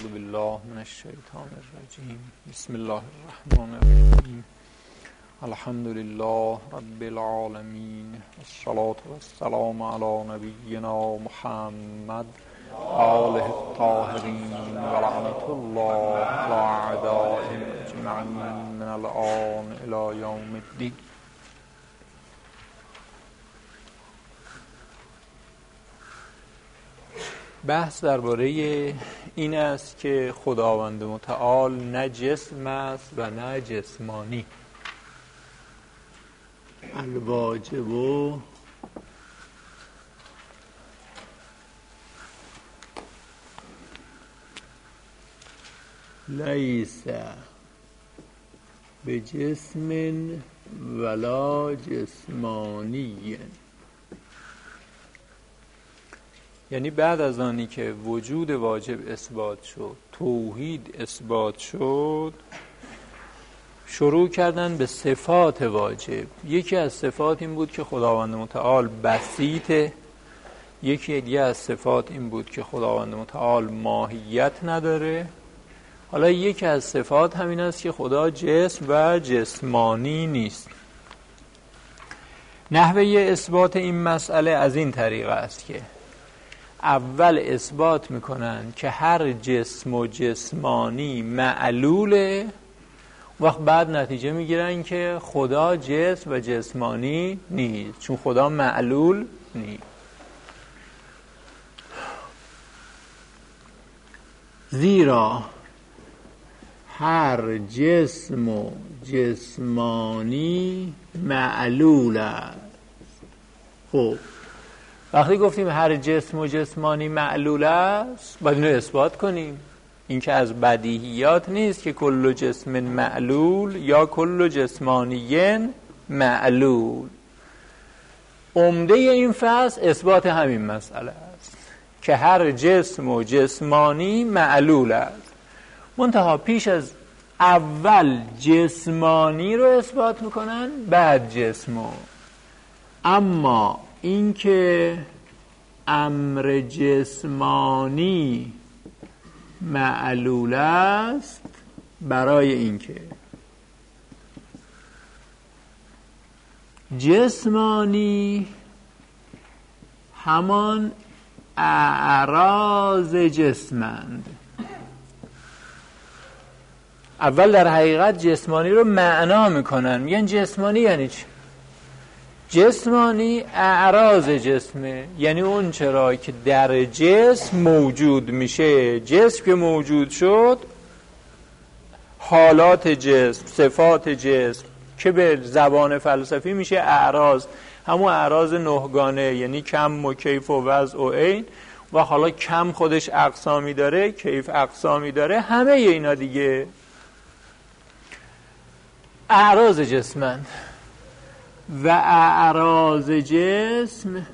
اعوذ بالله من الشیطان الرجیم. بسم الله الرحمن الرحیم. الحمد لله رب العالمین، الصلاة والسلام علی نبینا محمد آله الطاهرین و لعنت الله علی اعدائهم اجمعین من الآن الی یوم الدین. بحث درباره این است که خداوند متعال نه جسم است و نه جسمانی. الواجب لیس بجسم ولا جسمانی، یعنی بعد از آنی که وجود واجب اثبات شد، توحید اثبات شد، شروع کردن به صفات واجب. یکی از صفات این بود که خداوند متعال بسیطه، یکی دیگه از صفات این بود که خداوند متعال ماهیت نداره. حالا یکی از صفات همین است که خدا جسم و جسمانی نیست. نحوه اثبات این مسئله از این طریق است که اول اثبات میکنن که هر جسم و جسمانی معلوله، وقت بعد نتیجه میگیرن که خدا جسم و جسمانی نیست، چون خدا معلول نیست. زیرا هر جسم و جسمانی معلول است. خب وقتی گفتیم هر جسم و جسمانی معلول است، باید اینو اثبات کنیم. این که از بدیهیات نیست که کل جسم معلول یا کل جسمانی معلول. عمده این فصل اثبات همین مسئله است که هر جسم و جسمانی معلول است. منتها پیش از اول جسمانی رو اثبات میکنن، بعد جسمو. اما این که امر جسمانی معلول است، برای اینکه جسمانی همان اعراض جسمند. اول در حقیقت جسمانی رو معنا میکنن، میگن جسمانی یعنی چی؟ جسمانی اعراض جسمه، یعنی اون چرا که در جسم موجود میشه. جسم که موجود شد، حالات جسم، صفات جسم که به زبان فلسفی میشه اعراض، همون اعراض نهگانه، یعنی کم و کیف و وضع و عین. و حالا کم خودش اقسامی داره، کیف اقسامی داره، همه اینا دیگه اعراض جسمند. و اعراض جسم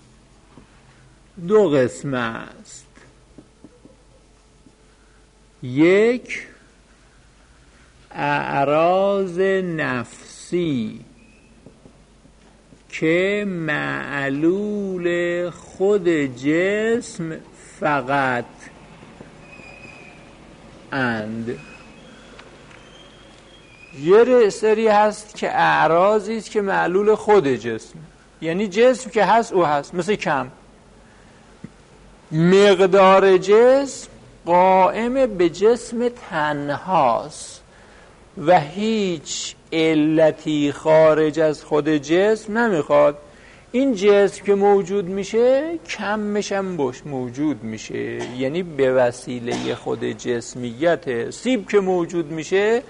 دو قسم است. یک اعراض نفسی که معلول خود جسم فقط اند. یه سری هست که اعراضی است که معلول خود جسم، یعنی جسم که هست او هست، مثل کم. مقدار جسم قائم به جسم تنهاست و هیچ علتی خارج از خود جسم نمیخواد. این جسم که موجود میشه، کمش هم موجود میشه، یعنی به وسیله خود جسمیت. سیب که موجود میشه،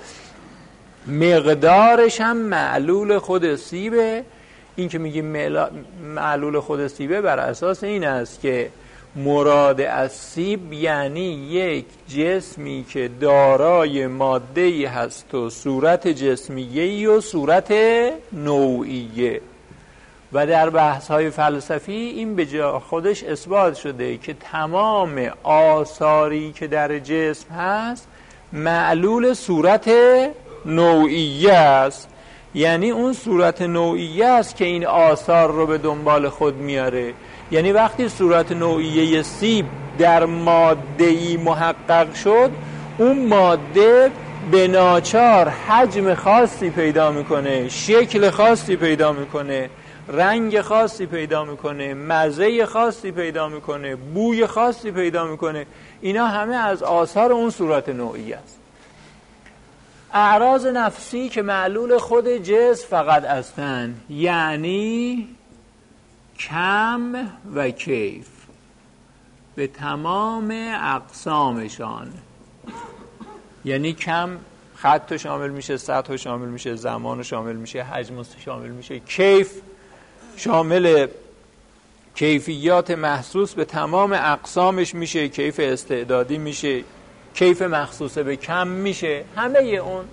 مقدارش هم معلول خود سیبه. این که میگیم معلول خود سیبه بر اساس این است که مراد از سیب یعنی یک جسمی که دارای ماده‌ای هست و صورت جسمیه‌ای و صورت نوعیه. و در بحث‌های فلسفی این به جا خودش اثبات شده که تمام آثاری که در جسم هست معلول صورت نوعیه است. یعنی اون صورت نوعیه است که این آثار رو به دنبال خود میاره. یعنی وقتی صورت نوعیه سیب در ماده‌ای محقق شد، اون ماده به ناچار حجم خاصی پیدا میکنه، شکل خاصی پیدا میکنه، رنگ خاصی پیدا میکنه، مزه خاصی پیدا میکنه، بوی خاصی پیدا میکنه. اینا همه از آثار اون صورت نوعی است. اعراض نفسی که معلول خود جسم فقط هستند، یعنی کم و کیف به تمام اقسامشان. یعنی کم خط شامل میشه، سطح شامل میشه، زمان شامل میشه، حجم شامل میشه. کیف شامل کیفیات محسوس به تمام اقسامش میشه، کیف استعدادی میشه، کیف مخصوص به کم میشه، همه اون.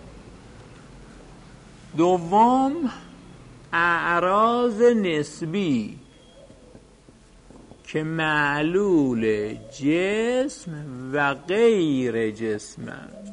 دوم، اعراض نسبی که معلول جسم و غیر جسمند.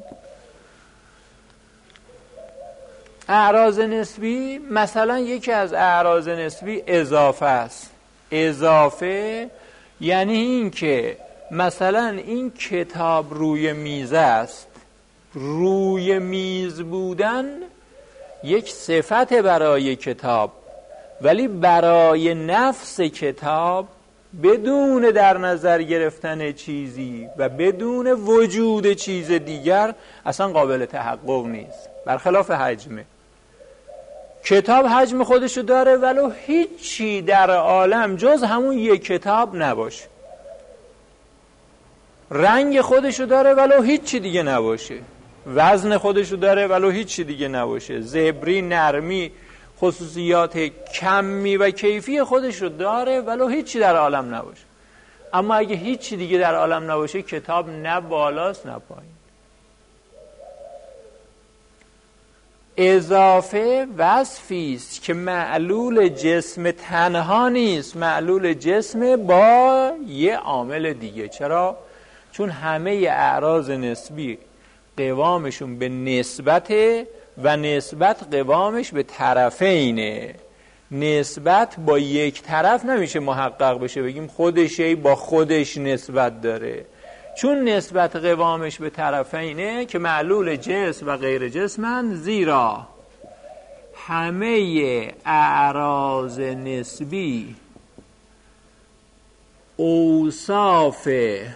اعراض نسبی، مثلا یکی از اعراض نسبی اضافه است. اضافه یعنی این که مثلا این کتاب روی میز است. روی میز بودن یک صفت برای کتاب، ولی برای نفس کتاب بدون در نظر گرفتن چیزی و بدون وجود چیز دیگر اصلا قابل تحقق نیست. برخلاف حجمه. کتاب حجم خودشو داره ولو هیچی در عالم جز همون یک کتاب نباشه. رنگ خودشو داره ولو هیچی دیگه نباشه. وزن خودشو داره ولو هیچی دیگه نباشه. زبری، نرمی، خصوصیات کمی و کیفی خودشو داره ولو هیچی در عالم نباشه. اما اگه هیچی دیگه در عالم نباشه، کتاب نه بالاست نه پایین. اضافه وصفی است که معلول جسم تنها نیست، معلول جسم با یه عامل دیگه. چرا؟ چون همه اعراض نسبی قوامشون به نسبته و نسبت قوامش به طرفینه. نسبت با یک طرف نمیشه محقق بشه، بگیم خودشه با خودش نسبت داره. چون نسبت قوامش به طرفینه که معلول جسم و غیر جسمن، زیرا همه اعراض نسبی اوصاف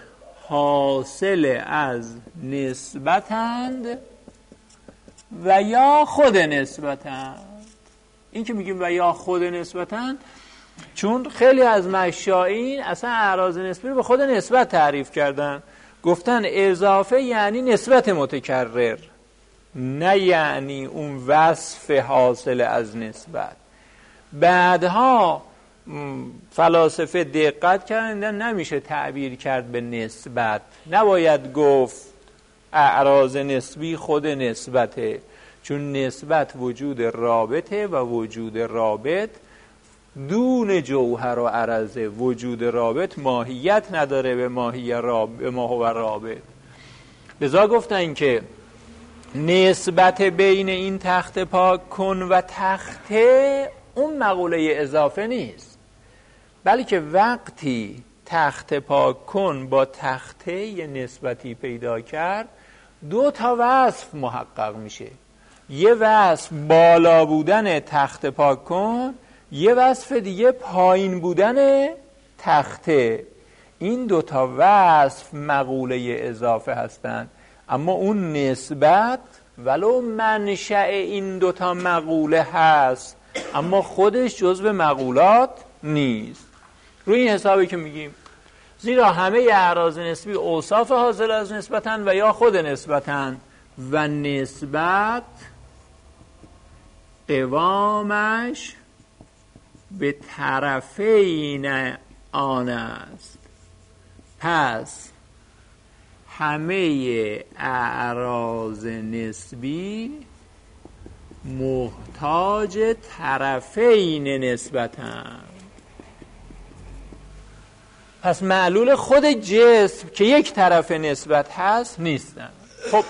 حاصل از نسبتند و یا خود نسبتند. این که میگیم و یا خود نسبتند، چون خیلی از مشایین اصلا اعراض نسبی رو به خود نسبت تعریف کردن. گفتن اضافه یعنی نسبت متکرر، نه یعنی اون وصف حاصل از نسبت. بعدها فلاسفه دقت کردن نمیشه تعبیر کرد به نسبت، نباید گفت اعراض نسبی خود نسبته، چون نسبت وجود رابطه و وجود رابط دون جوهر و عرضه. وجود رابط ماهیت نداره به ما هو رابط. لذا گفتن که نسبت بین این تخت پاک کن و تخته اون مقوله اضافه نیست، بلکه وقتی تخت پاک کن با تخته یه نسبتی پیدا کرد، دو تا وصف محقق میشه. یه وصف بالا بودن تخت پاک کن، یه وصف دیگه پایین بودن تخته. این دو تا وصف مقوله اضافه هستند، اما اون نسبت ولو منشأ این دو تا مقوله هست، اما خودش جزو مقولات نیست. روی این حسابی که میگیم زیرا همه اعراض نسبی اوصاف حاصل از نسبتن و یا خود نسبتن و نسبت قوامش به طرفین آن است. پس همه اعراض نسبی محتاج طرفین نسبتن. پس معلول خود جسم که یک طرف نسبت هست نیستن. خب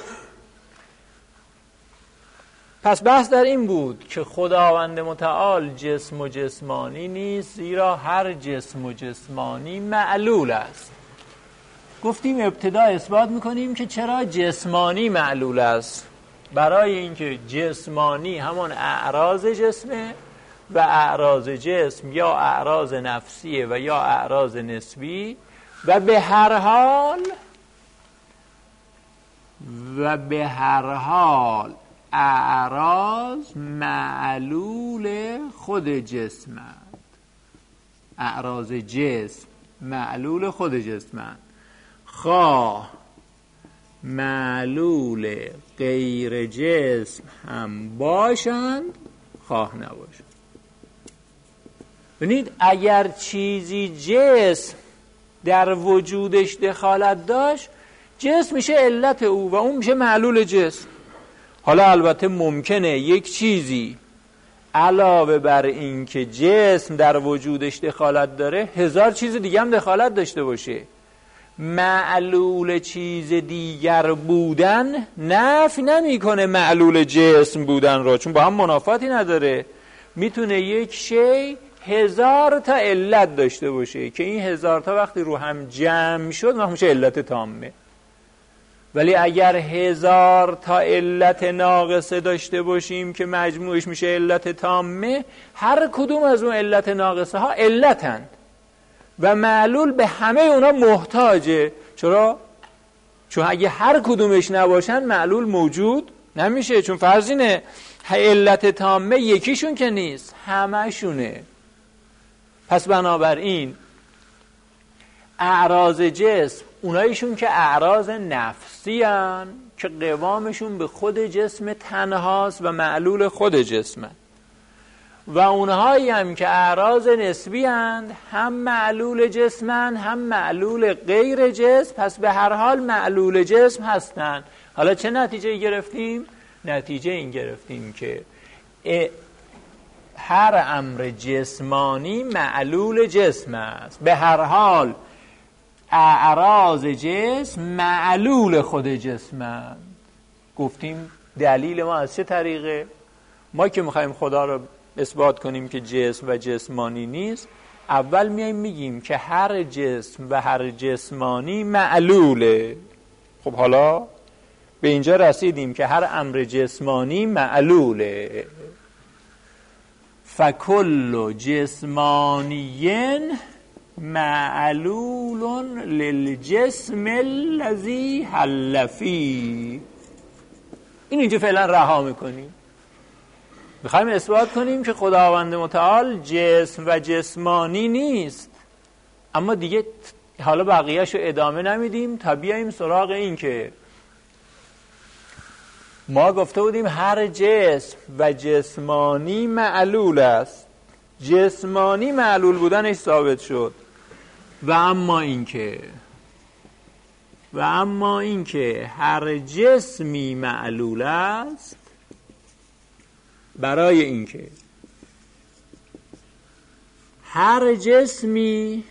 پس بحث در این بود که خداوند متعال جسم و جسمانی نیست، زیرا هر جسم و جسمانی معلول است. گفتیم ابتدا اثبات میکنیم که چرا جسمانی معلول است. برای اینکه جسمانی همون اعراض جسمه و اعراض جسم یا اعراض نفسیه و یا اعراض نسبی و به هر حال اعراض معلول خود جسمند. اعراض جسم معلول خود جسمند، خواه معلول غیر جسم هم باشند خواه نباشند. ببینید اگر چیزی جسم در وجودش دخالت داشت، جسم میشه علت او و اون میشه معلول جسم. حالا البته ممکنه یک چیزی علاوه بر این که جسم در وجودش دخالت داره 1000 چیز دیگه هم دخالت داشته باشه. معلول چیز دیگر بودن نفی نمیکنه معلول جسم بودن را، چون با هم منافاتی نداره. میتونه یک شی 1000 تا علت داشته باشه که این 1000 تا وقتی رو هم جمع شد وقت میشه علت تامه. ولی اگر 1000 تا علت ناقصه داشته باشیم که مجموعش میشه علت تامه، هر کدوم از اون علت ناقصه ها علتند و معلول به همه اونا محتاجه. چرا؟ چون اگه هر کدومش نباشن معلول موجود نمیشه، چون فرض اینه علت تامه یکیشون که نیست، همشونه. پس بنابراین اعراض جسم اونایشون که اعراض نفسی هن که قوامشون به خود جسم تنهاست و معلول خود جسمن، و اونهایی هم که اعراض نسبی هن هم معلول جسمن هم معلول غیر جسم، پس به هر حال معلول جسم هستن. حالا چه نتیجه گرفتیم؟ نتیجه این گرفتیم که هر امر جسمانی معلول جسم است. به هر حال اعراض جسم معلول خود جسمند. گفتیم دلیل ما از چه طریقه؟ ما که میخوایم خدا رو اثبات کنیم که جسم و جسمانی نیست، اول میایم میگیم که هر جسم و هر جسمانی معلوله. خب حالا به اینجا رسیدیم که هر امر جسمانی معلوله. فکل جسمانی معلول للجسم الذی حل فیه. این اینجا فعلا رها میکنیم. میخوایم اثبات کنیم که خداوند متعال جسم و جسمانی نیست، اما دیگه حالا بقیه‌شو ادامه نمیدیم تا بیاییم سراغ این که ما گفته بودیم هر جسم و جسمانی معلول است. جسمانی معلول بودنش ثابت شد. و اما اینکه هر جسمی معلول است، برای اینکه هر جسمی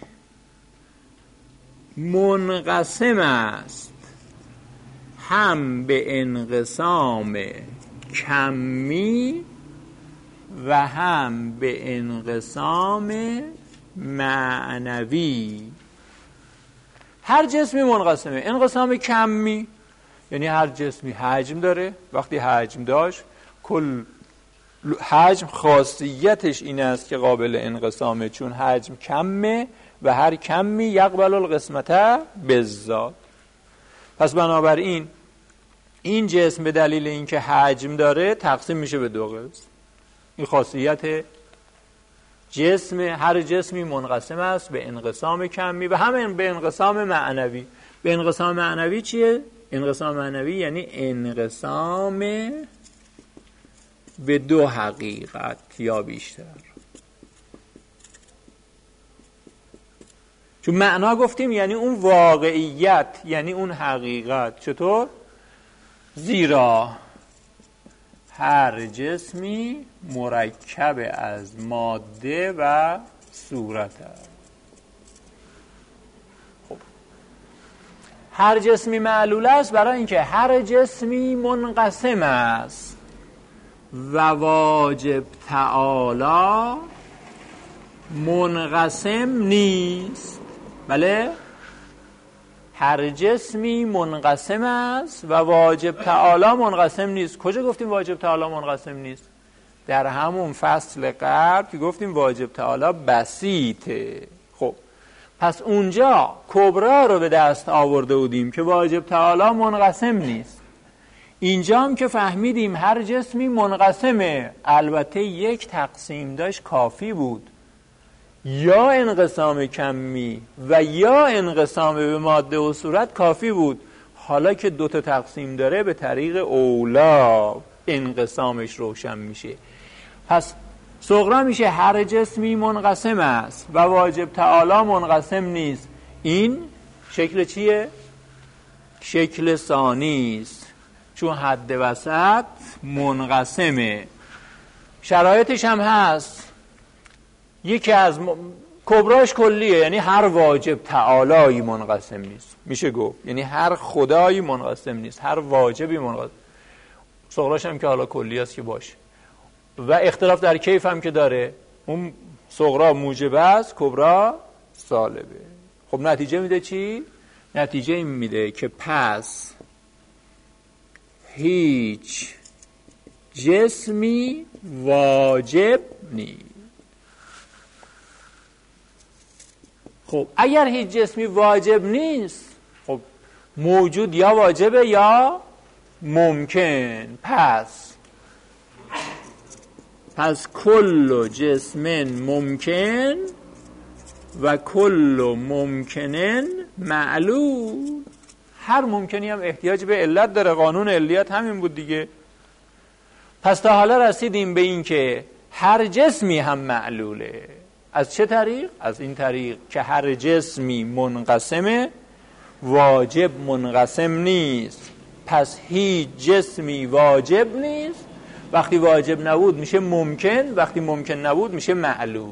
منقسم است هم به انقسام کمی و هم به انقسام معنوی. هر جسمی منقسمه. انقسام کمی یعنی هر جسمی حجم داره. وقتی حجم داشت، کل حجم خاصیتش این است که قابل انقسامه، چون حجم کمه و هر کمی یقبل القسمت بالذات. پس بنابراین این جسم به دلیل اینکه حجم داره تقسیم میشه به 2 قسم. این خاصیت جسم. هر جسمی منقسم است به انقسام کمی و هم به انقسام معنوی. به انقسام معنوی چیه؟ انقسام معنوی یعنی انقسام به 2 حقیقت یا بیشتر. چون معنا گفتیم یعنی اون واقعیت، یعنی اون حقیقت. چطور؟ زیرا هر جسمی مرکب از ماده و صورت است. خب هر جسمی معلول است برای اینکه هر جسمی منقسم است و واجب تعالی منقسم نیست. بله؟ هر جسمی منقسم است و واجب تعالی منقسم نیست. کجا گفتیم واجب تعالی منقسم نیست؟ در همون فصل قبل که گفتیم واجب تعالی بسیطه. خب پس اونجا کبرا رو به دست آورده بودیم که واجب تعالی منقسم نیست. اینجا هم که فهمیدیم هر جسمی منقسمه، البته یک تقسیم داشت کافی بود، یا انقسام کمی و یا انقسام به ماده و صورت کافی بود. حالا که دوتا تقسیم داره به طریق اولا انقسامش روشن میشه. پس صغرا میشه هر جسمی منقسم است و واجب تعالی منقسم نیست. این شکل چیه؟ شکل ثانی است، چون حد وسط منقسمه. شرایطش هم هست. یکی از کبراش کلیه، یعنی هر واجب تعالی منقسم نیست، میشه گفت یعنی هر خدایی منقسم نیست، هر واجبی منقسم. صغراش هم که حالا کلی است که باشه، و اختلاف در کیف هم که داره. اون صغرا موجب است، کبرا سالبه. خب نتیجه میده چی؟ نتیجه این میده که پس هیچ جسمی واجب نیست. خب اگر هیچ جسمی واجب نیست، خب موجود یا واجبه یا ممکن. پس کل جسم ممکن و کل ممکنن معلول. هر ممکنی هم احتیاج به علت داره، قانون علیت همین بود دیگه. پس تا حالا رسیدیم به این که هر جسمی هم معلوله. از چه طریق؟ از این طریق که هر جسمی منقسمه، واجب منقسم نیست. پس هیچ جسمی واجب نیست. وقتی واجب نبود میشه ممکن، وقتی ممکن نبود میشه معلول.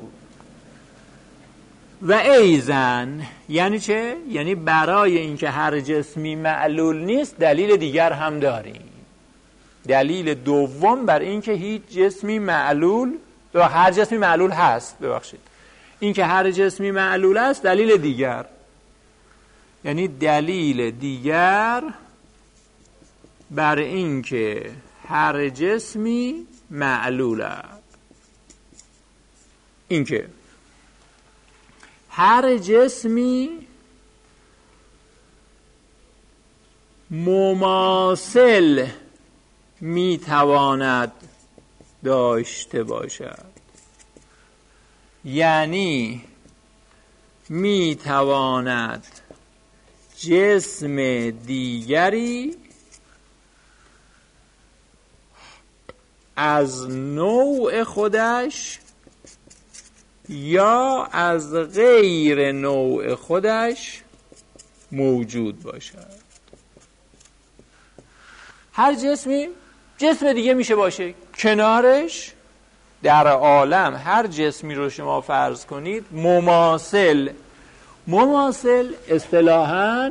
و ایزن یعنی چه؟ یعنی برای اینکه هر جسمی معلول نیست دلیل دیگر هم داریم. دلیل دوم بر اینکه هیچ جسمی معلول و هر جسمی معلول هست، ببخشید، اینکه هر جسمی معلول است دلیل دیگر، یعنی دلیل دیگر بر اینکه هر جسمی معلول است اینکه هر جسمی مماثل میتواند داشته باشد، یعنی میتواند جسم دیگری از نوع خودش یا از غیر نوع خودش موجود باشد. هر جسمی جسم دیگه میشه باشه کنارش. در عالم هر جسمی رو شما فرض کنید مماثل اصطلاحاً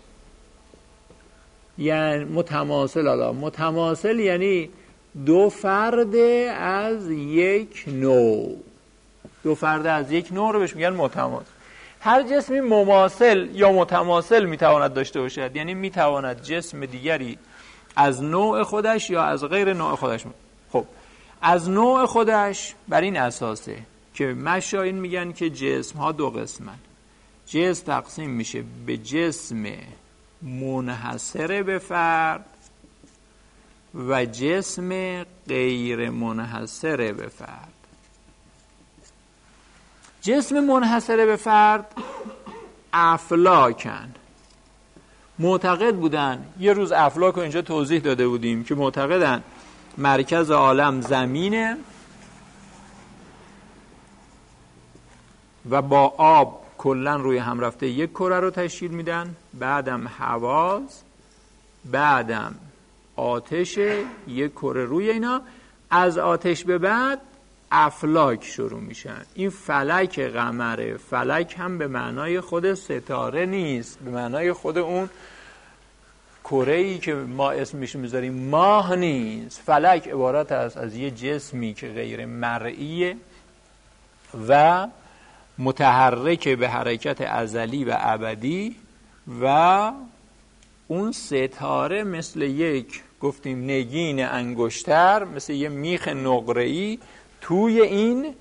یعنی متماثل یعنی دو فرد از یک نوع. دو فرد از یک نوع رو بهش میگن متماثل. هر جسمی مماثل یا متماثل میتواند داشته باشد، یعنی میتواند جسم دیگری از نوع خودش یا از غیر نوع خودش. خب از نوع خودش بر این اساسه که مشایخ میگن که جسم ها دو قسمن. جسم تقسیم میشه به جسم منحصر به فرد و جسم غیر منحصر به فرد. جسم منحصر به فرد افلاکن. معتقد بودن، یه روز افلاک رو اینجا توضیح داده بودیم که معتقدن مرکز عالم زمینه و با آب کلن روی هم رفته یک کره رو تشکیل میدن، بعدم هواز، بعدم آتش، یک کره روی اینا. از آتش به بعد افلاک شروع میشن. این فلک قمره. فلک هم به معنای خود ستاره نیست، به معنای خود اون کره‌ای که ما اسمش میذاریم ماه نیست. فلک عبارت است از یه جسمی که غیر مرئیه و متحرک به حرکت ازلی و ابدی و اون ستاره مثل یک گفتیم نگین انگشتر، مثل یه میخ نقره‌ای توی این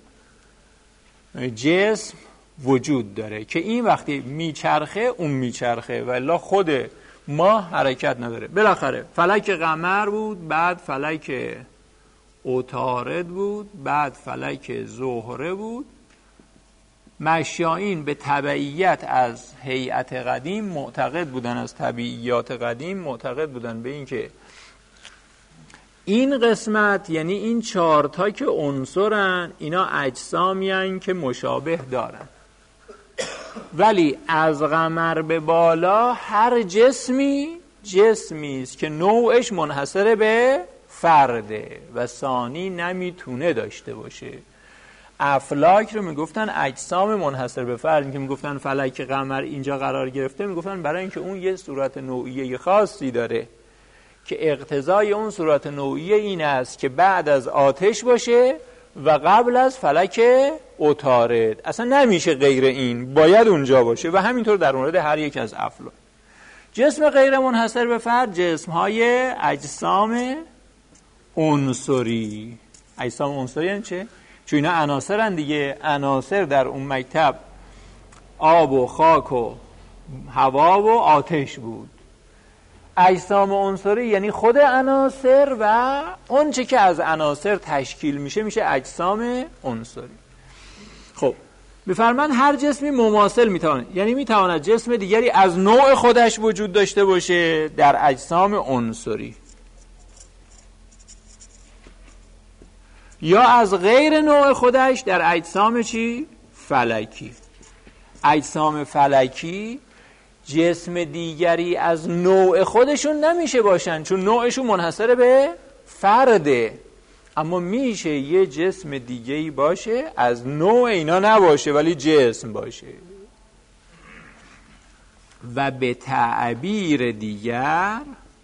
جسم وجود داره که این وقتی میچرخه اون میچرخه و الا خود ما حرکت نداره. بالاخره فلک قمر بود، بعد فلک عطارد بود، بعد فلک زهره بود. مشایین به تبعیت از هیئت قدیم معتقد بودن، از طبیعیات قدیم معتقد بودن به این که این قسمت، یعنی این 4 تا که عنصرن، اینا اجسامی هستند که مشابه دارن، ولی از قمر به بالا هر جسمی است که نوعش منحصر به فرده و ثانی نمیتونه داشته باشه. افلاک رو میگفتن اجسام منحصر به فرد، که میگفتن فلک قمر اینجا قرار گرفته، میگفتن برای اینکه اون یه صورت نوعیه خاصی داره که اقتضای اون صورت نوعیه این است که بعد از آتش باشه و قبل از فلک عطارد. اصلا نمیشه غیر این، باید اونجا باشه. و همینطور در مورد هر یک از افلاک. جسم غیر منحصر به فرد جسم‌های اجسام عنصری. اجسام عنصری یعنی چه؟ چون اینا عناصرن دیگه. عناصر در اون مکتب آب و خاک و هوا و آتش بود. اجسام عنصری یعنی خود عناصر و اون چه که از عناصر تشکیل میشه اجسام عنصری. خب بفرمان هر جسمی مماثل میتونه، یعنی میتواند جسم دیگری از نوع خودش وجود داشته باشه در اجسام عنصری، یا از غیر نوع خودش در اجسام چی؟ فلکی. اجسام فلکی جسم دیگری از نوع خودشون نمیشه باشن، چون نوعشون منحصر به فرده. اما میشه یه جسم دیگه‌ای باشه از نوع اینا نباشه ولی جسم باشه. و به تعبیر دیگر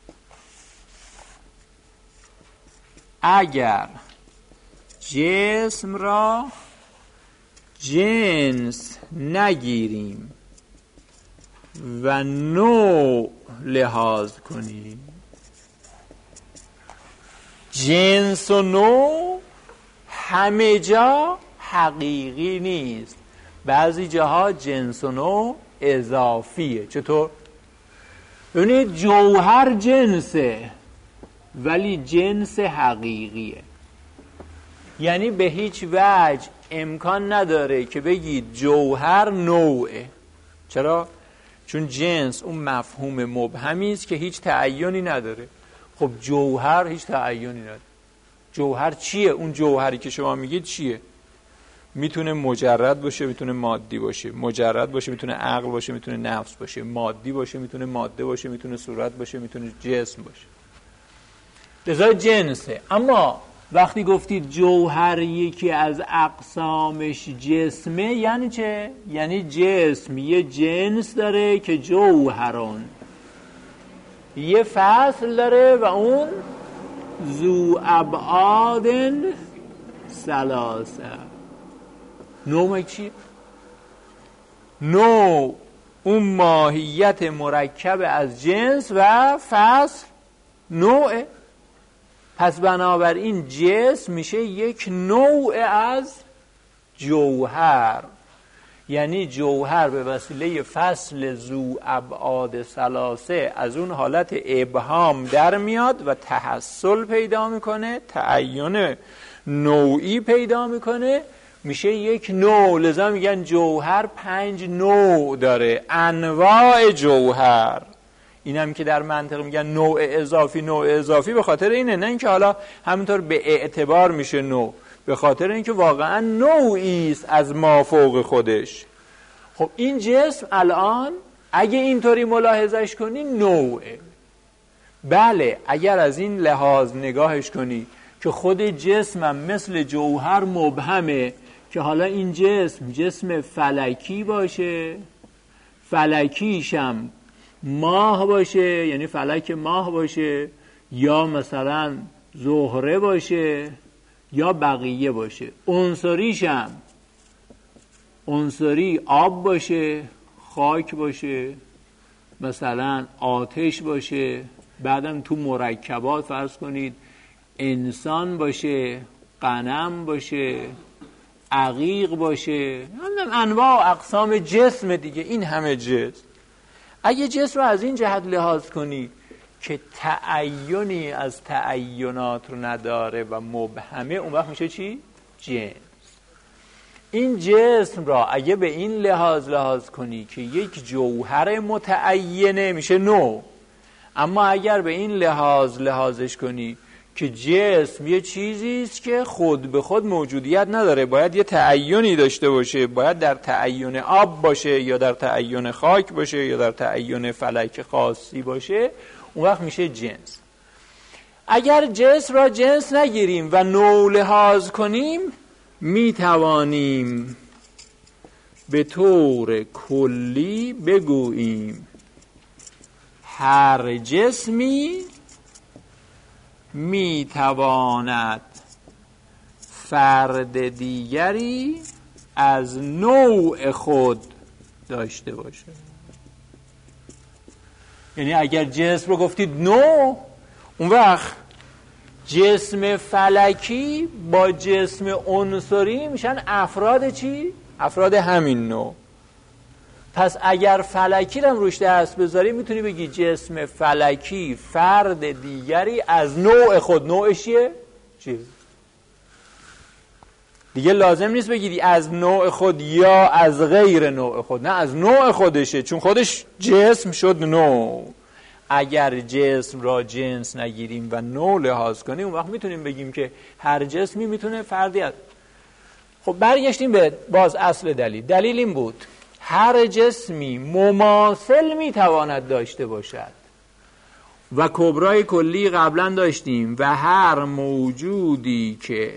اگر جسم را جنس نگیریم و نوع لحاظ کنیم، جنس و نوع همه جا حقیقی نیست، بعضی جاها جنس و نوع اضافیه. چطور؟ ببینید جوهر جنسه ولی جنس حقیقیه، یعنی به هیچ وجه امکان نداره که بگید جوهر نوعه. چرا؟ چون جنس اون مفهوم مبهمی است که هیچ تعیینی نداره. خب جوهر هیچ تعیینی نداره. جوهر چیه؟ اون جوهری که شما میگید چیه؟ میتونه مجرد باشه، میتونه مادی باشه. مجرد باشه میتونه عقل باشه، میتونه نفس باشه. مادی باشه میتونه ماده باشه، میتونه صورت باشه، میتونه جسم باشه. لذا جنسه. اما وقتی گفتید جوهر یکی از اقسامش جسمه، یعنی چه؟ یعنی جسم یه جنس داره که جوهران، یه فصل داره و اون ذو ابعاد ثلاثه. نوع چیه؟ نوع اون ماهیت مرکب از جنس و فصل نوعه. پس بنابراین جسم میشه یک نوع از جوهر، یعنی جوهر به وسیله فصل ذو ابعاد ثلاثه از اون حالت ابهام در میاد و تحصل پیدا میکنه، تعین نوعی پیدا میکنه، میشه یک نوع. لذا میگن جوهر 5 نوع داره، انواع جوهر. این هم که در منطق میگن نوع اضافی به خاطر اینه، نه اینکه حالا همینطور به اعتبار میشه نوع، به خاطر اینکه واقعا نوعی است از ما فوق خودش. خب این جسم الان اگه اینطوری ملاحظش کنی نوعه. بله اگر از این لحاظ نگاهش کنی که خود جسمم مثل جوهر مبهمه، که حالا این جسم فلکی باشه، فلکیشم ماه باشه، یعنی فلک ماه باشه، یا مثلا زهره باشه، یا بقیه باشه. عنصریشم عنصری آب باشه، خاک باشه، مثلا آتش باشه، بعدم تو مرکبات فرض کنید انسان باشه، غنم باشه، عقیق باشه، انواع اقسام جسم دیگه. این همه جسم، اگه جسم رو از این جهت لحاظ کنید که تعینی از تعینات رو نداره و مبهمه، اون وقت میشه چی؟ جنس. این جسم را اگه به این لحاظ کنی که یک جوهر متعینه، میشه نوع. اما اگر به این لحاظش کنی که جسم یه چیزی است که خود به خود موجودیت نداره، باید یه تعینی داشته باشه، باید در تعین آب باشه یا در تعین خاک باشه یا در تعین فلک خاصی باشه، اون وقت میشه جنس. اگر جسم را جنس نگیریم و نوع لحاظ کنیم، میتوانیم به طور کلی بگوییم هر جسمی میتواند فرد دیگری از نوع خود داشته باشه. یعنی اگر جسم رو گفتید نوع، اون وقت جسم فلکی با جسم عنصری میشن افراد چی؟ افراد همین نوع. پس اگر فلکی رو روش دست بذاری، میتونی بگی جسم فلکی فرد دیگری از نوع خود. نوعش چیه؟ چیز دیگه لازم نیست بگیری از نوع خود یا از غیر نوع خود، نه، از نوع خودشه، چون خودش جسم شد نوع. اگر جسم را جنس نگیریم و نوع لحاظ کنیم، اون وقت میتونیم بگیم که هر جسمی میتونه فردی است. خب برگشتیم به باز اصل دلیل. دلیل این بود هر جسمی مماثل میتواند داشته باشد و کبرای کلی قبلا داشتیم و هر موجودی که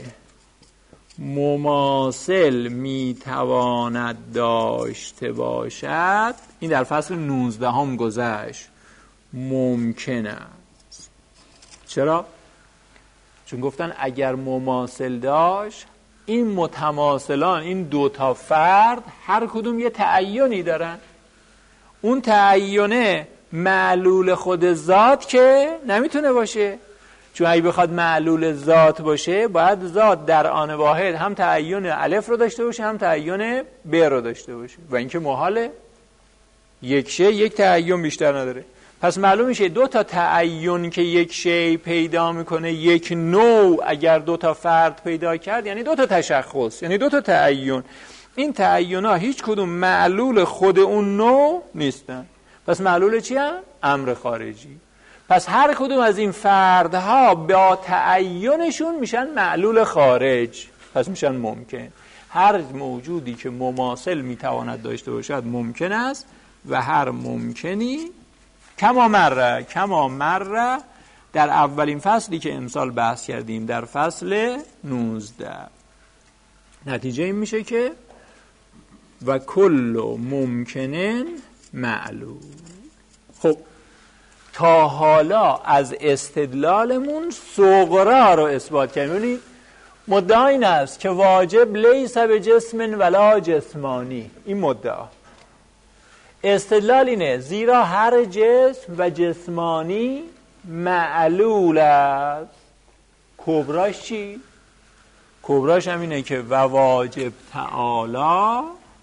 مماثل میتواند داشته باشد، این در فصل 19 هم گذشت، ممکن است. چرا؟ چون گفتن اگر مماثل داشت، این متماثلان، این دوتا فرد هر کدوم یه تعینی دارن. اون تعینه معلول خود ذات که نمیتونه باشه، چون اگه بخواد معلول ذات باشه، باید ذات در آن واحد هم تعین الف رو داشته باشه هم تعین ب رو داشته باشه، و اینکه محاله. یک شی یک تعین بیشتر نداره. پس معلوم میشه دو تا تعین که یک شی پیدا میکنه، یک نوع اگر دو تا فرد پیدا کرد، یعنی دو تا تشخص، یعنی دو تا تعین. این تعیین‌ها هیچ کدوم معلول خود اون نوع نیستن. پس معلول چی هم؟ امر خارجی. پس هر کدوم از این فردها با تعینشون میشن معلول خارج، پس میشن ممکن. هر موجودی که مماثل میتواند داشته باشد ممکن است و هر ممکنی کما مره در اولین فصلی که امسال بحث کردیم، در فصل 19. نتیجه این میشه که و کل ممکنن معلول. خب تا حالا از استدلالمون صغرا رو اثبات کردیم. یعنی مدعا این است که واجب لیس به جسم ولا جسمانی. این مدعا. استدلال اینه زیرا هر جسم و جسمانی معلول است. کبراش چی؟ کبراش هم اینه که و واجب تعالی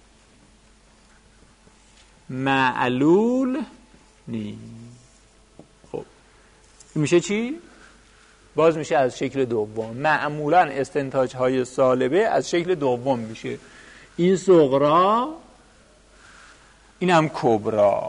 معلول نیست. خب میشه چی؟ باز میشه از شکل دوم. معمولا استنتاج های سالبه از شکل دوم میشه. این صغرا، این هم کبرا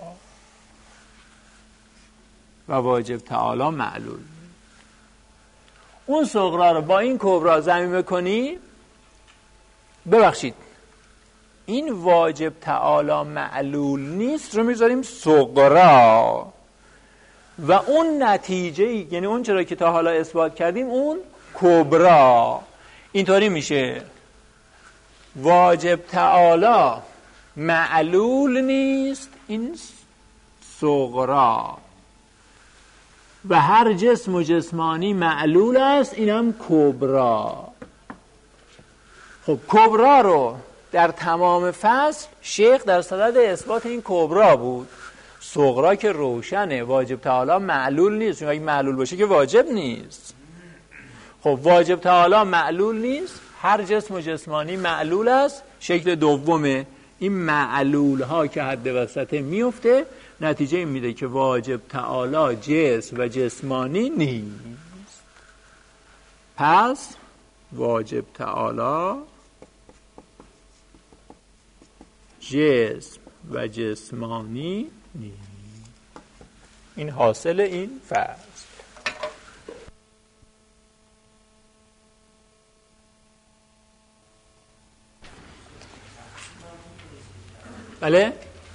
و واجب تعالی معلول. اون صغرا رو با این کبرا ضمیمه کنی، ببخشید این واجب تعالی معلول نیست رو میذاریم صغرا، و اون نتیجه، یعنی اون چرا که تا حالا اثبات کردیم، اون کبرا. اینطوری میشه واجب تعالی معلول نیست، این صغرا، و هر جسم و جسمانی معلول است، اینم کبرا. خب کبرا رو در تمام فصل شیخ در صدد اثبات این کبرا بود، صغرا که روشنه، واجب تعالی معلول نیست، چون اگه معلول باشه که واجب نیست. خب واجب تعالی معلول نیست، هر جسم و جسمانی معلول است. شکل دومه، این معلول ها که حد وسطه میفته، نتیجه این میده که واجب تعالی جسم و جسمانی نیست. پس واجب تعالی جسم و جسمانی نیست. این حاصل این فصل. بله؟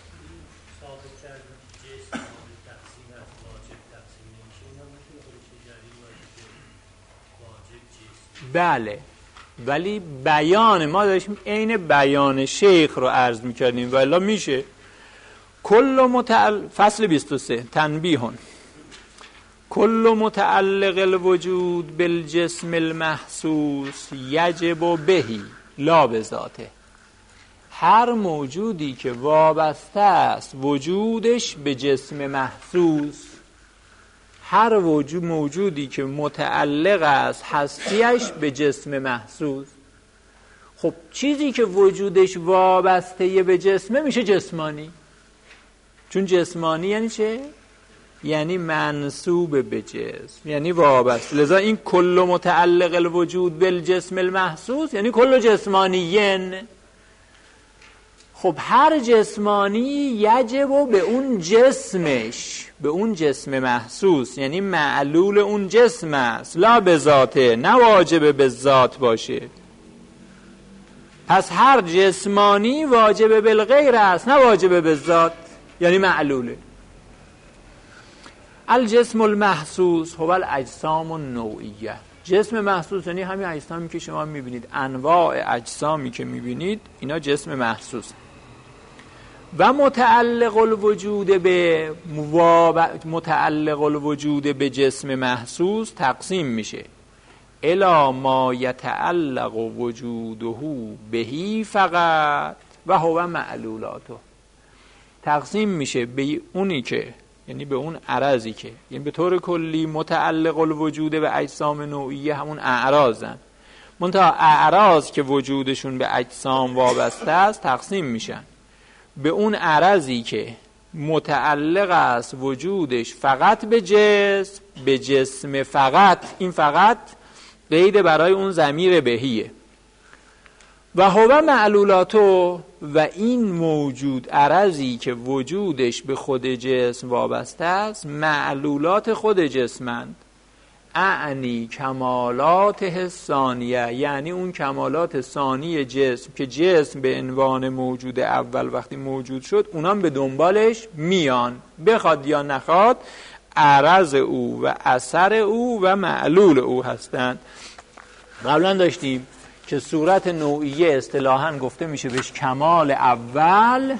بله، ولی بیان ما داشتیم عین بیان شیخ رو عرض میکردیم، ولی میشه فصل 23 تنبیهون کل متعلق الوجود بالجسم المحسوس یجب بهی لا بذاته. هر موجودی که وابسته است وجودش به جسم محسوس، هر موجودی که متعلق است هستیش به جسم محسوس. خب چیزی که وجودش وابسته به جسمه میشه جسمانی، چون جسمانی یعنی چه؟ یعنی منسوب به جسم، یعنی وابسته. لذا این کل متعلق الوجود بالجسم المحسوس یعنی کل جسمانیین. خب هر جسمانی یجب به اون جسمش، به اون جسم محسوس، یعنی معلول اون جسم است، لا به ذاته، نه واجب به ذات باشه. پس هر جسمانی واجب بالغیر است، نه واجب به ذات، یعنی معلوله. الجسم المحسوس هو الاجسام النوعیه. جسم محسوس یعنی همین اجسامی که شما میبینید، انواع اجسامی که میبینید اینا جسم محسوس. و متعلق الوجود به جسم محسوس تقسیم میشه الی ما یتعلق وجوده بهی فقط و هو معلولاته. تقسیم میشه به اونی که، یعنی به اون عرضی که، یعنی به طور کلی متعلق الوجود به اجسام نوعیه همون اعراضن، منتها اعراض که وجودشون به اجسام وابسته است تقسیم میشن به اون عرضی که متعلق است وجودش فقط به جسم فقط. این فقط قید برای اون ضمیر بهیه. و هو معلولاتو، و این موجود عرضی که وجودش به خود جسم وابسته است معلولات خود جسمند. اعنی کمالات ثانیه، یعنی اون کمالات ثانی جسم که جسم به عنوان موجود اول وقتی موجود شد اونام به دنبالش میان، بخواد یا نخواد عرض او و اثر او و معلول او هستند. قبلا داشتیم که صورت نوعیه اصطلاحاً گفته میشه بهش کمال اول،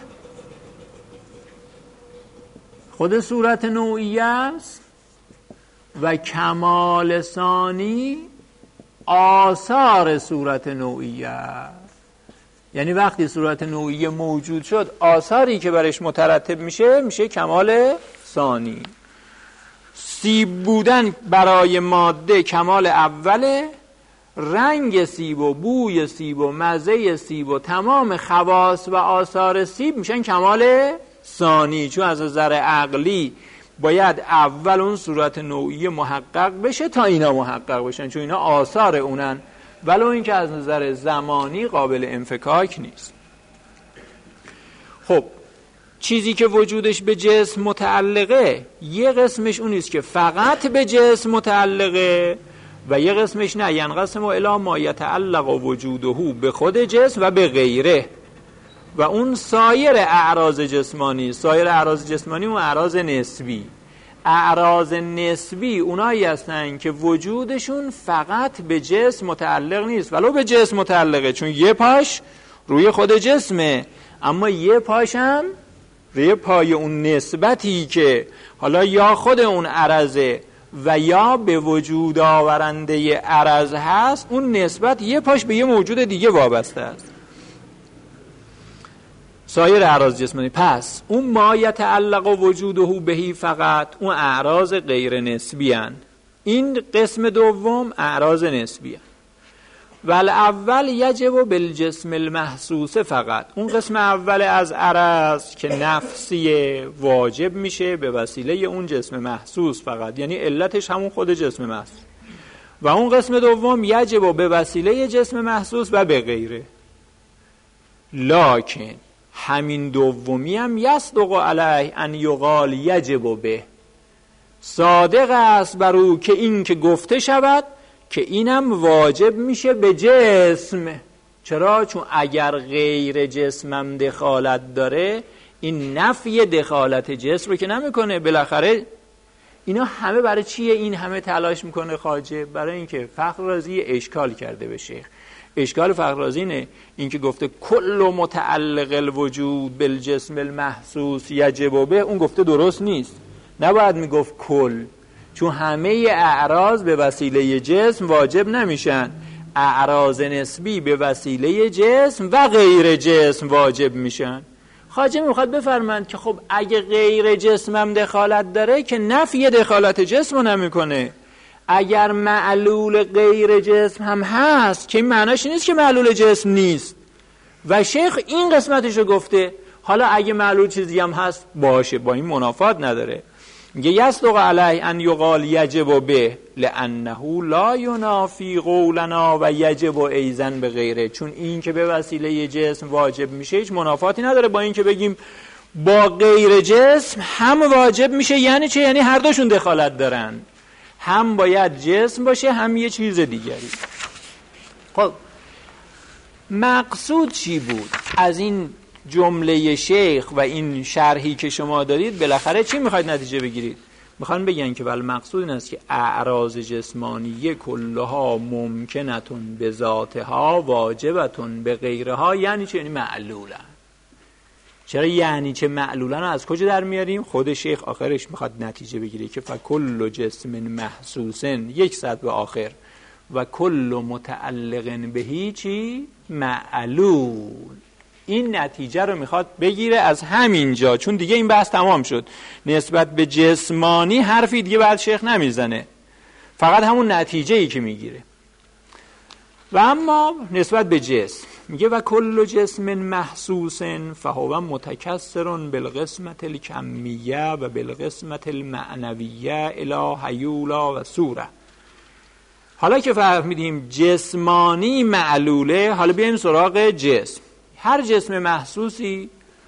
خود صورت نوعیه است، و کمال ثانی آثار صورت نوعیه. یعنی وقتی صورت نوعیه موجود شد آثاری که برش مترتب میشه کمال ثانی. سیب بودن برای ماده کمال اوله، رنگ سیب و بوی سیب و مزه سیب و تمام خواص و آثار سیب میشن کمال ثانی، چون از نظر عقلی باید اول اون صورت نوعی محقق بشه تا اینا محقق بشن، چون اینا آثار اونن، ولو این که از نظر زمانی قابل انفکاک نیست. خب چیزی که وجودش به جسم متعلقه یه قسمش اونیست که فقط به جسم متعلقه و یه قسمش نه، ینقسم الی ما یتعلق وجوده به خود جسم و به غیره، و اون سایر اعراض جسمانی. سایر اعراض جسمانی اون اعراض نسبی. اعراض نسبی اونایی هستن که وجودشون فقط به جسم متعلق نیست، ولو به جسم متعلقه، چون یه پاش روی خود جسمه، اما یه پاشم روی پای اون نسبتی که حالا یا خود اون عرضه و یا به وجود آورنده عرض هست، اون نسبت یه پاش به یه موجود دیگه وابسته است. سایر اعراض جسمانی. پس اون ما یتعلق وجوده بهی فقط اون اعراض غیر نسبی هن. این قسم دوم اعراض نسبی هن. والاول یجب بالجسم المحسوس فقط اون قسم اول از عرض که نفسیه واجب میشه به وسیله اون جسم محسوس فقط، یعنی علتش همون خود جسم محسوس. و اون قسم دوم یجب به وسیله جسم محسوس و به غیره. لکن همین دومی هم یصدق علیه ان یقال یجب به، صادق است بر او که این که گفته شود که اینم واجب میشه به جسم. چرا؟ چون اگر غیر جسمم دخالت داره این نفی دخالت جسم رو که نمیکنه. بالاخره اینا همه برای چیه این همه تلاش میکنه خواجه؟ برای اینکه فخر رازی اشکال کرده به شیخ. اشکال فخر رازی اینه، این که گفته کل متعلق الوجود بالجسم المحسوس یجب به، اون گفته درست نیست، نباید میگفت کل، چون همه اعراض به وسیله جسم واجب نمیشن. اعراض نسبی به وسیله جسم و غیر جسم واجب میشن. خواجه میخواد بفرماند که خب اگه غیر جسمم دخالت داره که نفی دخالت جسم رو نمیکنه. اگر معلول غیر جسم هم هست که این معناش نیست که معلول جسم نیست. و شیخ این قسمتش رو گفته. حالا اگه معلول چیزی هم هست باشه، با این منافات نداره. میگه یصدق علیه ان یقال یجب به لانه لا ینافی قولنا و یجب ایضا به غیره، چون این که به وسیله جسم واجب میشه هیچ منافاتی نداره با این که بگیم با غیر جسم هم واجب میشه. یعنی چه؟ یعنی هر دوشون دخالت دارن، هم باید جسم باشه هم یه چیز دیگری. خب مقصود چی بود از این جمله شیخ و این شرحی که شما دارید؟ بالاخره چی میخواید نتیجه بگیرید؟ میخوان بگن که مقصود این است که اعراض جسمانیه کلها ممکنتون به ذاتها واجبتون به غیرها. یعنی چه؟ یعنی معلولن. چرا یعنی چه معلولن از کجا در میاریم؟ خود شیخ آخرش میخواد نتیجه بگیره که فکل جسم محسوسن یک صد به آخر و کل متعلق بهی چی؟ معلول. این نتیجه رو میخواد بگیره از همینجا، چون دیگه این بحث تمام شد. نسبت به جسمانی حرفی دیگه بعد شیخ نمیزنه، فقط همون نتیجه‌ای که میگیره. و اما نسبت به جسم میگه و کل جسم محسوس فهو متکثر بالقسمت الکمیه و بالقسمت المعنویه الی حیولا و صوره. حالا که فهمیدیم جسمانی معلوله، حالا بیایم سراغ جسم. هر جسم محسوسی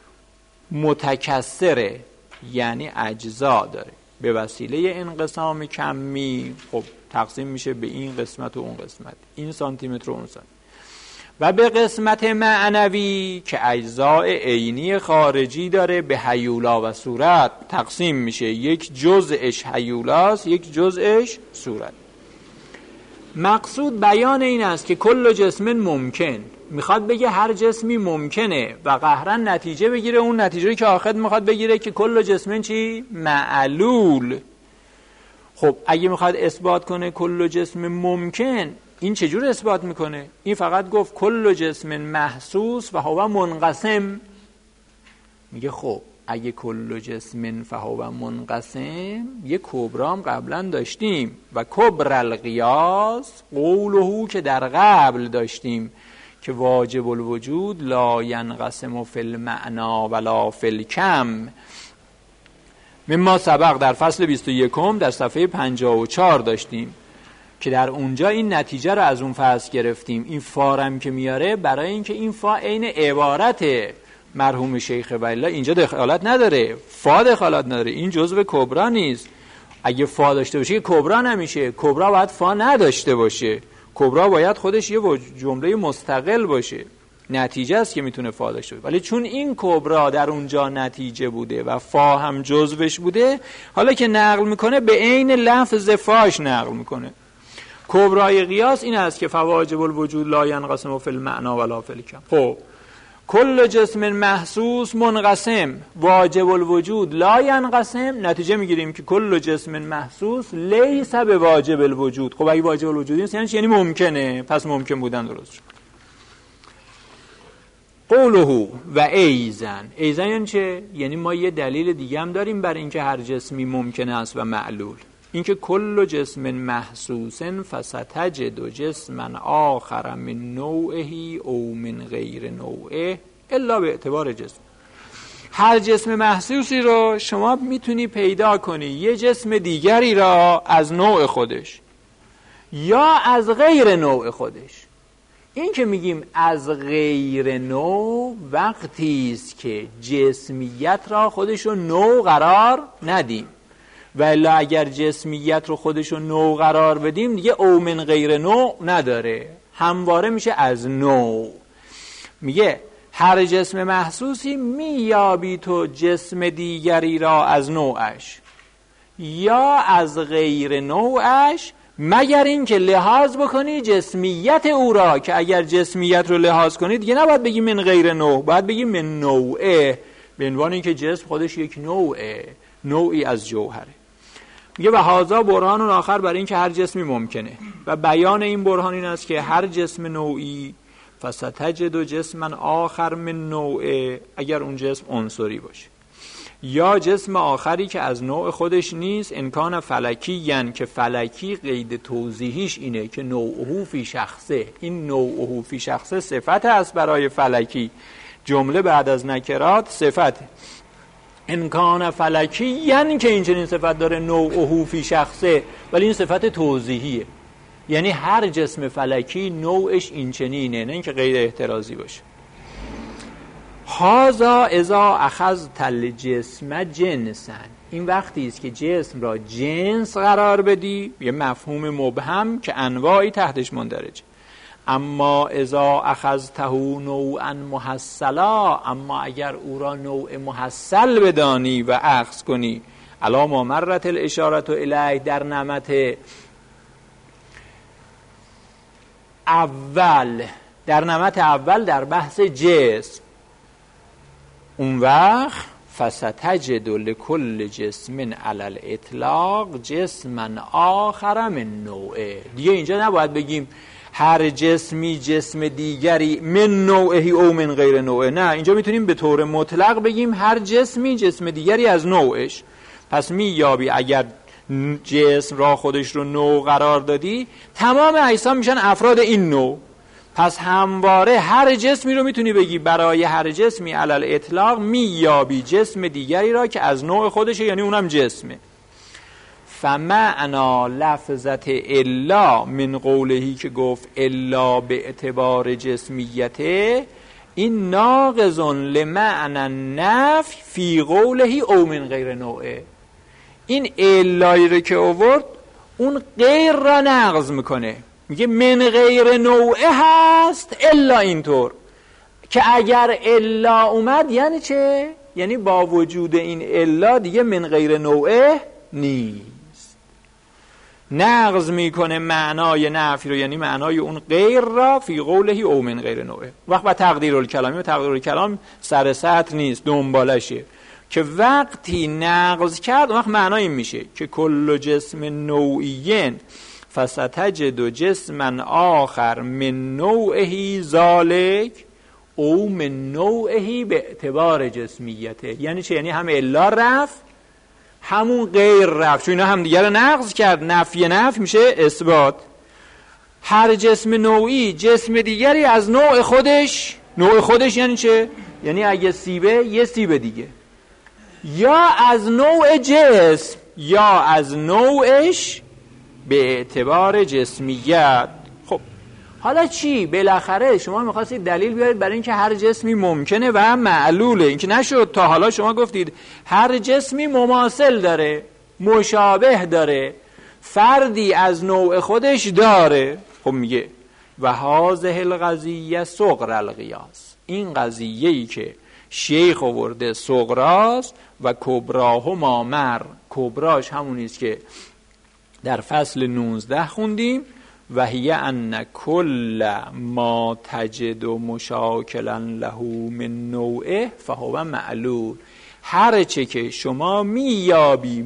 متکثره، یعنی اجزا داره. به وسیله انقسام کمی خب تقسیم میشه به این قسمت و اون قسمت، این سانتیمتر و اون سانتیمتر. و به قسمت معنوی که اجزاء عینی خارجی داره به حیولا و صورت تقسیم میشه. یک جزءش حیولاست، یک جزءش صورت. مقصود بیان این است که کل جسم ممکن، میخواد بگه هر جسمی ممکنه و قهرا نتیجه بگیره. اون نتیجه که آخر میخواد بگیره که کل جسم چی؟ معلول. خب اگه میخواد اثبات کنه کل جسم ممکن، این چجور اثبات میکنه؟ این فقط گفت کل جسم محسوس و هو منقسم. میگه خب اگه کل جسم فهو منقسم، یه کبرام قبلا داشتیم و کبر القیاس قوله که در قبل داشتیم که واجب الوجود لا ینقسم فی المعنا ولا فی الکم. مما سبق در فصل 21 در صفحه 54 داشتیم که در اونجا این نتیجه رو از اون فصل گرفتیم. این فارم که میاره برای اینکه این فا عین عبارت مرحوم شیخ ولی اینجا دخالت نداره، فا دخالت نداره، این جزء کبرا نیست. اگه فا داشته باشه که کبرا نمیشه، کبرا باید فا نداشته باشه، کبرا باید خودش یه جمله مستقل باشه. نتیجه است که میتونه فا داشته باشه، ولی چون این کبرا در اونجا نتیجه بوده و فا هم جزوش بوده، حالا که نقل میکنه به عین لفظ فاش نقل میکنه. کبرای قیاس این است که فواجب الوجود لا ینقسم فی المعنا ولا فی الکم. خب کل جسم محسوس منقسم، واجب الوجود لا ینقسم، نتیجه میگیریم که کل جسم محسوس لیس به واجب الوجود. خب اگه واجب الوجود نیست یعنی ممکنه، پس ممکن بودن درست شد. قوله و ایزن یعنی چه؟ یعنی ما یه دلیل دیگه هم داریم برای اینکه هر جسمی ممکن است و معلول، اینکه کل جسم محسوس فستجد جسما آخر من نوعه او من غیر نوعه الا به اعتبار جسم. هر جسم محسوسی رو شما میتونی پیدا کنی یه جسم دیگری را از نوع خودش یا از غیر نوع خودش. این که میگیم از غیر نوع وقتی است که جسمیت را خودش رو نوع قرار ندیم، ولی اگر جسمیت رو خودش رو نوع قرار بدیم دیگه او من غیر نوع نداره، همواره میشه از نوع. میگه هر جسم محسوسی میابی تو جسم دیگری را از نوعش یا از غیر نوعش، مگر این که لحاظ بکنی جسمیت او را، که اگر جسمیت رو لحاظ کنی دیگه نباید بگی من غیر نوع، باید بگی من نوعه، به عنوان این که جسم خودش یک نوعه، نوعی از جوهره. میگه و هذا برهان آخر برای این که هر جسمی ممکنه، و بیان این برهان این است که هر جسم نوعی فستجد جسما آخر من نوعه، اگر اون جسم عنصری باشه، یا جسم آخری که از نوع خودش نیست، امکان فلکی، یعنی که فلکی قید توضیحیش اینه که نوعه فی شخصه، این نوعه فی شخصه صفت است برای فلکی، جمله بعد از نکرات صفت امکان فلکی، یعنی که این چنین صفت داره نوعه فی شخصه، ولی این صفت توضیحیه، یعنی هر جسم فلکی نوعش این چنینه، نه اینکه غیر احترازی باشه. هازا اذا اخذت الجسم جنسا، این وقتی است که جسم را جنس قرار بدی، یه مفهوم مبهم که انواعی تحتش مندرجه. اما اذا اخذته نوعا محصلا، اما اگر او را نوع محصل بدانی و اخذ کنی، علی ما مرت الاشاره الیه، در نمط اول در بحث جسم، اون وقت فستجد لكل جسم علی الاطلاق جسما آخر من نوعه، دیگه اینجا نباید بگیم هر جسمی جسم دیگری من نوعه او من غیر نوعه، نه، اینجا میتونیم به طور مطلق بگیم هر جسمی جسم دیگری از نوعش. پس میابی اگر جسم را خودش رو نوع قرار دادی، تمام اجسام میشن افراد این نوع، پس همواره هر جسمی رو میتونی بگی برای هر جسمی علی الاطلاق میابی جسم دیگری را که از نوع خودشه، یعنی اونم جسمه. فمعنا لفظت الا من قولهی که گفت الا به اعتبار جسمیته، این ناقض لمعنی نفی فی قولهی او من غیر نوعه، این الایی رو که آورد اون غیر را نقض میکنه، میگه من غیر نوعه هست الا اینطور، که اگر الا اومد یعنی چه؟ یعنی با وجود این الا دیگه من غیر نوعه نیست، نقض میکنه معنای نفی رو، یعنی معنای اون غیر را فی قوله او من غیر نوعه. وقت با تقدیر الکلامی، و تقدیر الکلام سر سطر نیست، دنبالشه، که وقتی نقض کرد وقت معنای این میشه که کل جسم نوعین فستجد جسما آخر من نوعه ذالک او من نوعه به اعتبار جسمیته، یعنی چه؟ یعنی هم الا رفت همون غیر رفت، چون اینا هم دیگر نقض کرد، نفی میشه اثبات. هر جسم نوعی جسم دیگری از نوع خودش، نوع خودش یعنی چه؟ یعنی اگه سیبه یه سیب دیگه، یا از نوع جسم یا از نوعش به اعتبار جسمیت. خب حالا چی؟ بالاخره شما میخواستید دلیل بیارید برای اینکه هر جسمی ممکنه و معلوله، اینکه نشد تا حالا شما گفتید هر جسمی مماثل داره، مشابه داره، فردی از نوع خودش داره. خب میگه و هذه القضیه صغر القیاس، این قضیه‌ای که شیخ آورده صغراست و کبراه مامر، کبراش همونیست که در فصل 19 خوندیم، و هی ان کل ما تجد مشاکلا له من نوعه فهو معلول، هر چه که شما میابی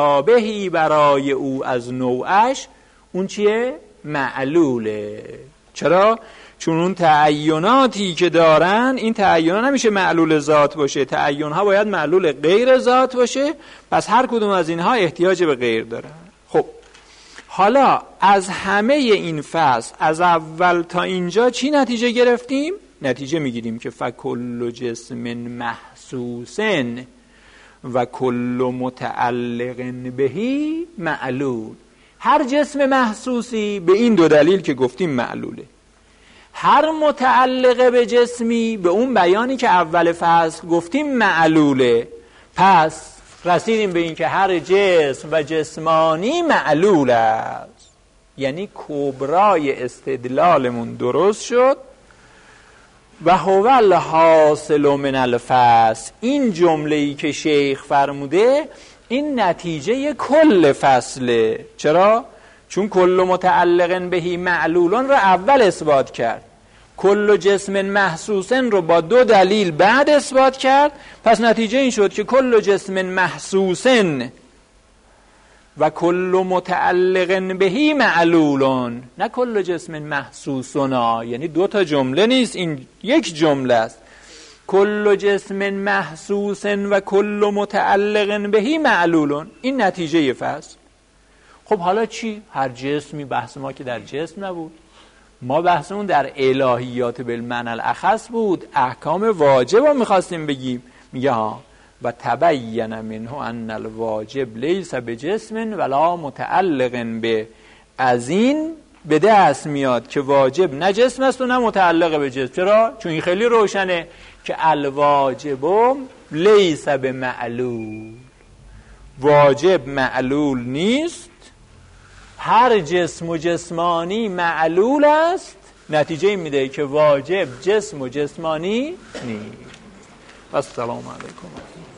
مشابهی برای او از نوعش، اون چیه؟ معلوله. چرا؟ چون اون تعیناتی که دارن، این تعینات نمیشه معلول ذات باشه، تعینها باید معلول غیر ذات باشه، پس هر کدوم از اینها احتیاج به غیر دارن. خب حالا از همه این فصل از اول تا اینجا چی نتیجه گرفتیم؟ نتیجه میگیریم که فکل جسم محسوس و کل متعلق بهی معلول. هر جسم محسوسی به این دو دلیل که گفتیم معلوله، هر متعلق به جسمی به اون بیانی که اول فصل گفتیم معلوله. پس رسیدیم به این که هر جسم و جسمانی معلول است. یعنی کبرای استدلالمون درست شد. و هو الحاصل من الفصل، این جمله‌ای که شیخ فرموده این نتیجه کل فصله. چرا؟ چون کل متعلق بهی معلولان رو اول اثبات کرد، کل جسم محسوسن رو با دو دلیل بعد اثبات کرد. پس نتیجه این شد که کل جسم محسوسن و کل متعلق بهی معلولون، نه کل جسم محسوسنا. یعنی دو تا جمله نیست، این یک جمله است. کل جسم محسوسن و کل متعلق بهی معلولون، این نتیجه فصل. خب حالا چی؟ هر جسمی، بحث ما که در جسم نبود، ما بحثمون در الهیات بالمعنی الاخص بود، احکام واجب رو میخواستیم بگیم. میگه ها و تبین منه ان الواجب لیس بجسم ولا متعلق به. از این به دست میاد که واجب نه جسم است و نه متعلق به جسم. چرا؟ چون این خیلی روشنه که الواجب لیس بمعلول، واجب معلول نیست، هر جسم و جسمانی معلول است. نتیجه میده که واجب جسم و جسمانی نیست. السلام علیکم.